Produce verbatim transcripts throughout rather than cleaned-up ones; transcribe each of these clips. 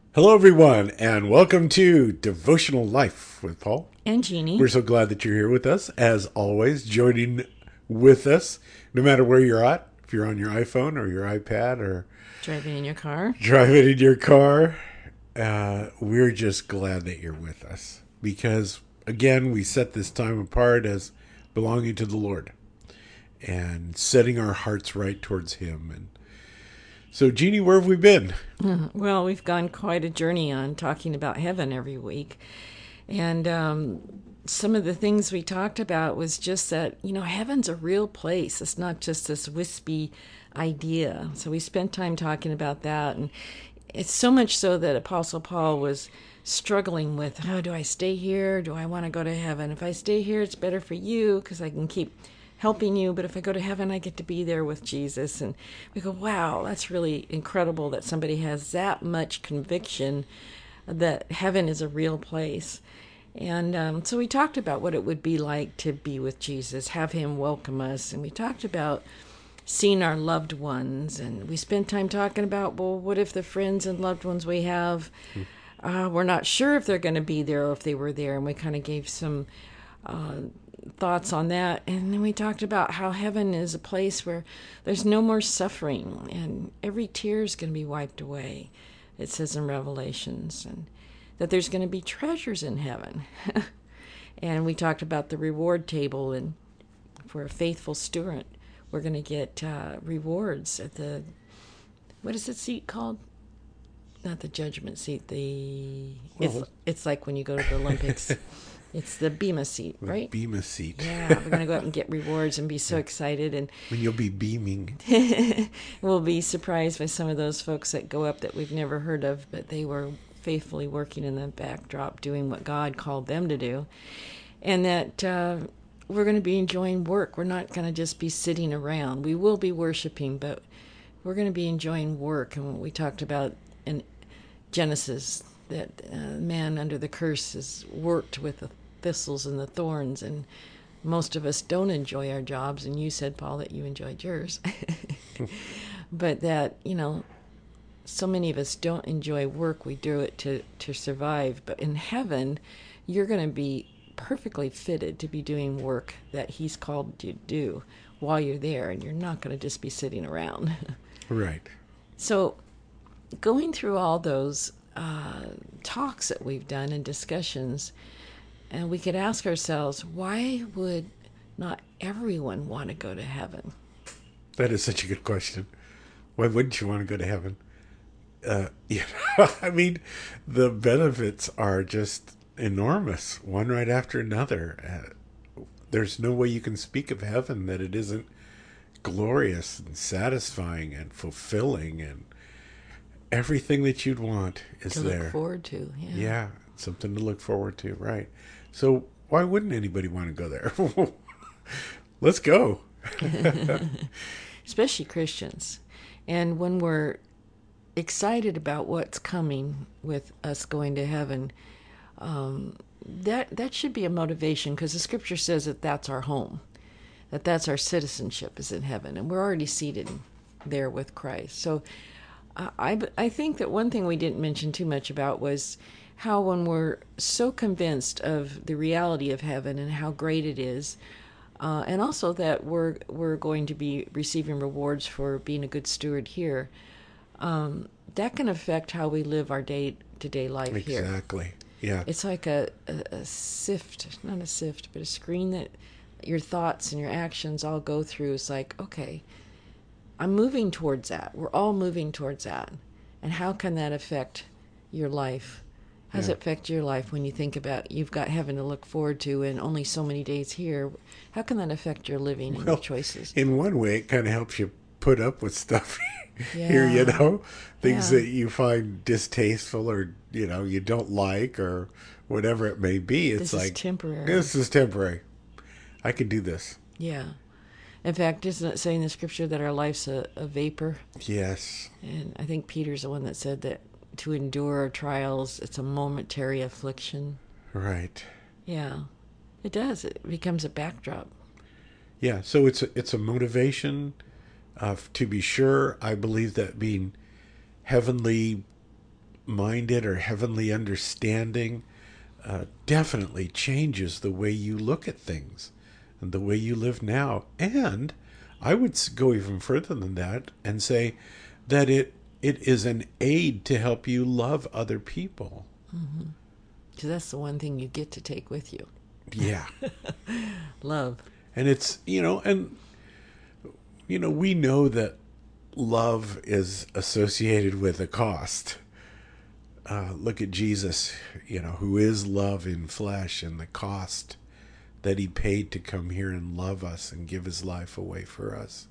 Hello, everyone, and welcome to Devotional Life with Paul. And Jeannie, We're so glad that you're here with us, as always, joining with us, no matter where you're at. If you're on your iPhone or your iPad or driving in your car. driving in your car, uh, we're just glad that you're with us because, again, we set this time apart as belonging to the Lord and setting our hearts right towards Him. And so, Jeannie, where have we been? Well, we've gone quite a journey on talking about heaven every week. And um, some of the things we talked about was just that, you know, heaven's a real place. It's not just this wispy idea. So we spent time talking about that. And it's so much so that Apostle Paul was struggling with, oh, do I stay here? Do I want to go to heaven? If I stay here, it's better for you because I can keep helping you. But if I go to heaven, I get to be there with Jesus. And we go, wow, that's really incredible that somebody has that much conviction that heaven is a real place. And um, so we talked about what it would be like to be with Jesus, have him welcome us. And we talked about seeing our loved ones. And we spent time talking about, well, what if the friends and loved ones we have, uh, we're not sure if they're going to be there or if they were there. And we kind of gave some uh, thoughts on that. And then we talked about how heaven is a place where there's no more suffering and every tear is going to be wiped away, it says in Revelations, and that there's going to be treasures in heaven. And we talked about the reward table, and for a faithful student, we're going to get uh, rewards at the, what is the seat called? Not the judgment seat. The it's Well, it's like when you go to the Olympics. It's the Bema seat, the right? Bema seat. Yeah, we're going to go out and get rewards and be so excited. And When you'll be beaming. we'll be surprised by some of those folks that go up that we've never heard of, but they were faithfully working in the backdrop, doing what God called them to do. And that uh, we're going to be enjoying work. We're not going to just be sitting around. We will be worshiping, but we're going to be enjoying work. And what we talked about in Genesis, that uh, man under the curse has worked with the thistles and the thorns, and most of us don't enjoy our jobs. And you said, Paul, that you enjoyed yours. But that, you know, so many of us don't enjoy work. We do it to, to survive. But in heaven, you're going to be perfectly fitted to be doing work that he's called you to do while you're there, and you're not going to just be sitting around. Right. So going through all those uh, talks that we've done and discussions, and we could ask ourselves, why would not everyone want to go to heaven? That is such a good question. Why wouldn't you want to go to heaven? Uh, you know, I mean, the benefits are just enormous, one right after another. Uh, there's no way you can speak of heaven that it isn't glorious and satisfying and fulfilling, and everything that you'd want is To look there. forward to, yeah. Yeah, something to look forward to, right? So why wouldn't anybody want to go there? Let's go. Especially Christians. And when we're excited about what's coming with us going to heaven, um, that that should be a motivation, because the scripture says that that's our home, that that's our citizenship is in heaven, and we're already seated there with Christ. So uh, I, I think that one thing we didn't mention too much about was how when we're so convinced of the reality of heaven and how great it is, uh, and also that we're we're going to be receiving rewards for being a good steward here, um, that can affect how we live our day-to-day life here. Exactly. Yeah. It's like a, a, a sift, not a sift, but a screen that your thoughts and your actions all go through. It's like, okay, I'm moving towards that. We're all moving towards that. And how can that affect your life? How does Yeah. it affect your life when you think about you've got heaven to look forward to and only so many days here? How can that affect your living and your Well, choices? in one way, it kind of helps you put up with stuff here, you Yeah. know, things Yeah. that you find distasteful or, you know, you don't like or whatever it may be. It's This is like, temporary. this is temporary. I can do this. Yeah. In fact, isn't it saying in the scripture that our life's a, a vapor? Yes. And I think Peter's the one that said that to endure our trials, it's a momentary affliction. Right. Yeah, it does. It becomes a backdrop. Yeah. So it's a, it's a motivation, uh, to be sure. I believe that being heavenly minded or heavenly understanding uh, definitely changes the way you look at things and the way you live now. And I would go even further than that and say that it it is an aid to help you love other people. Mm-hmm. Because that's the one thing you get to take with you. Yeah. Love. And it's, you know, and, you know, we know that love is associated with a cost. Uh, look at Jesus, you know, who is love in flesh, and the cost that he paid to come here and love us and give his life away for us.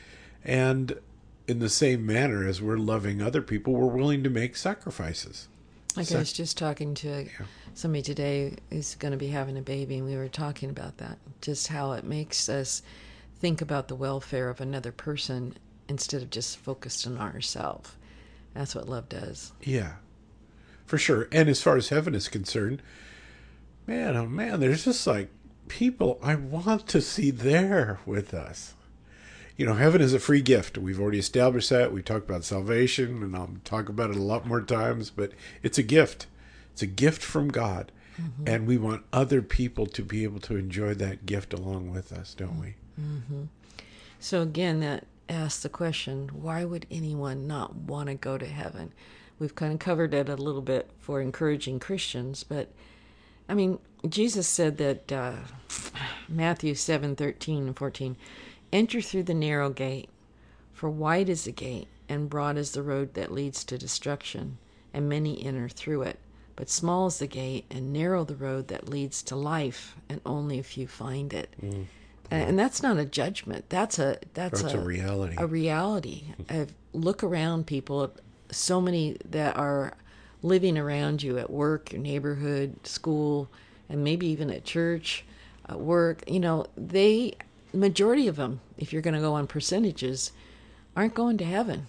And in the same manner as we're loving other people, we're willing to make sacrifices. Like Sac- I was just talking to yeah. somebody today who's going to be having a baby, and we were talking about that, just how it makes us think about the welfare of another person instead of just focused on ourselves. That's what love does. Yeah, for sure. And as far as heaven is concerned, man, oh man, there's just like people I want to see there with us. You know, heaven is a free gift. We've already established that. We talked about salvation, and I'll talk about it a lot more times, but it's a gift. It's a gift from God. Mm-hmm. And we want other people to be able to enjoy that gift along with us, don't we? Mm-hmm. So again, that asks the question, why would anyone not want to go to heaven? We've kind of covered it a little bit for encouraging Christians, but I mean, Jesus said that uh, Matthew seven thirteen and fourteen, enter through the narrow gate, for wide is the gate, and broad is the road that leads to destruction, and many enter through it. But small is the gate, and narrow the road that leads to life, and only a few find it. Mm. And, and that's not a judgment. That's a that's, that's a, a reality. A reality. Of, look around, people. So many that are living around you at work, your neighborhood, school, and maybe even at church, at work. You know, they. Majority of them, if you're going to go on percentages, aren't going to heaven.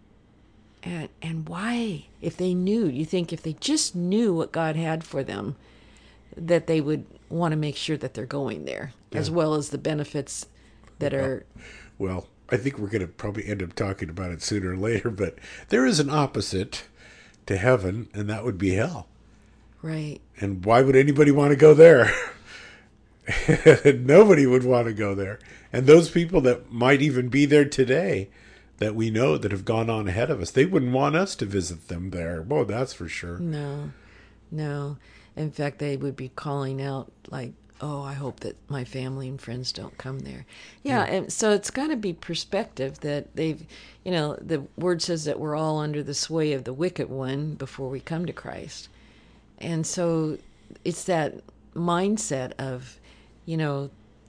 And and why? If they knew, you think if they just knew what God had for them, that they would want to make sure that they're going there, yeah. As well as the benefits that well, are... Well, I think we're going to probably end up talking about it sooner or later, but there is an opposite to heaven, and that would be hell. Right. And why would anybody want to go there? Nobody would want to go there. And those people that might even be there today that we know that have gone on ahead of us, they wouldn't want us to visit them there. Well, that's for sure. No, no. In fact, they would be calling out like, oh, I hope that my family and friends don't come there. Yeah, yeah. And so it's got to be perspective that they've, you know, the word says that we're all under the sway of the wicked one before we come to Christ. And so it's that mindset of, you know,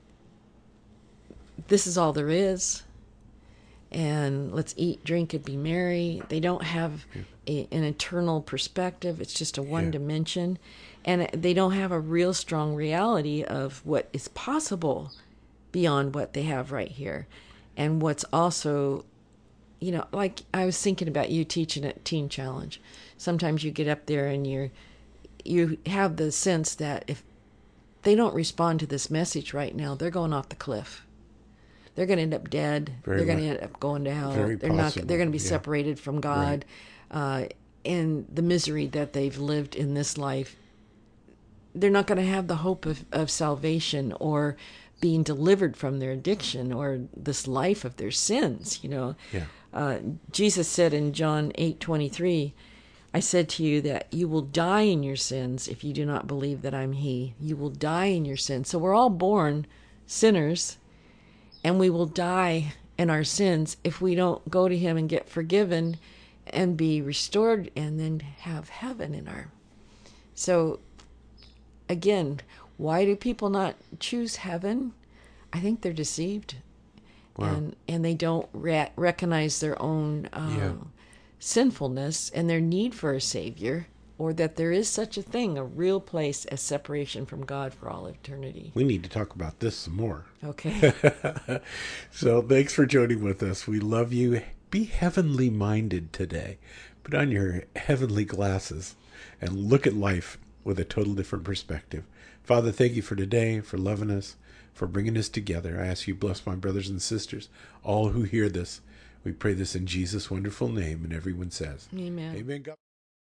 this is all there is, and let's eat, drink, and be merry. They don't have a, an eternal perspective. It's just a one yeah. dimension, and they don't have a real strong reality of what is possible beyond what they have right here. And what's also, you know, like I was thinking about you teaching at Teen Challenge. Sometimes you get up there and you're, you have the sense that if they don't respond to this message right now, they're going off the cliff. They're going to end up dead. Very they're going to end up going to hell. Very they're possible. not. They're going to be yeah. separated from God, right. uh, and the misery that they've lived in this life. They're not going to have the hope of, of salvation or being delivered from their addiction or this life of their sins. You know, yeah. uh, Jesus said in John eight twenty-three. I said to you that you will die in your sins if you do not believe that I'm He. You will die in your sins. So we're all born sinners, and we will die in our sins if we don't go to Him and get forgiven and be restored and then have heaven in our... So, again, why do people not choose heaven? I think they're deceived. Wow. And, and they don't re- recognize their own... Um, yeah. sinfulness and their need for a savior, or that there is such a thing, a real place as separation from God for all eternity. We need to talk about this some more. Okay. So thanks for joining with us. We love you. Be heavenly minded today. Put on your heavenly glasses and look at life with a total different perspective. Father, thank you for today, for loving us, for bringing us together. I ask you bless my brothers and sisters, all who hear this. We pray this in Jesus' wonderful name, and everyone says, Amen. Amen. God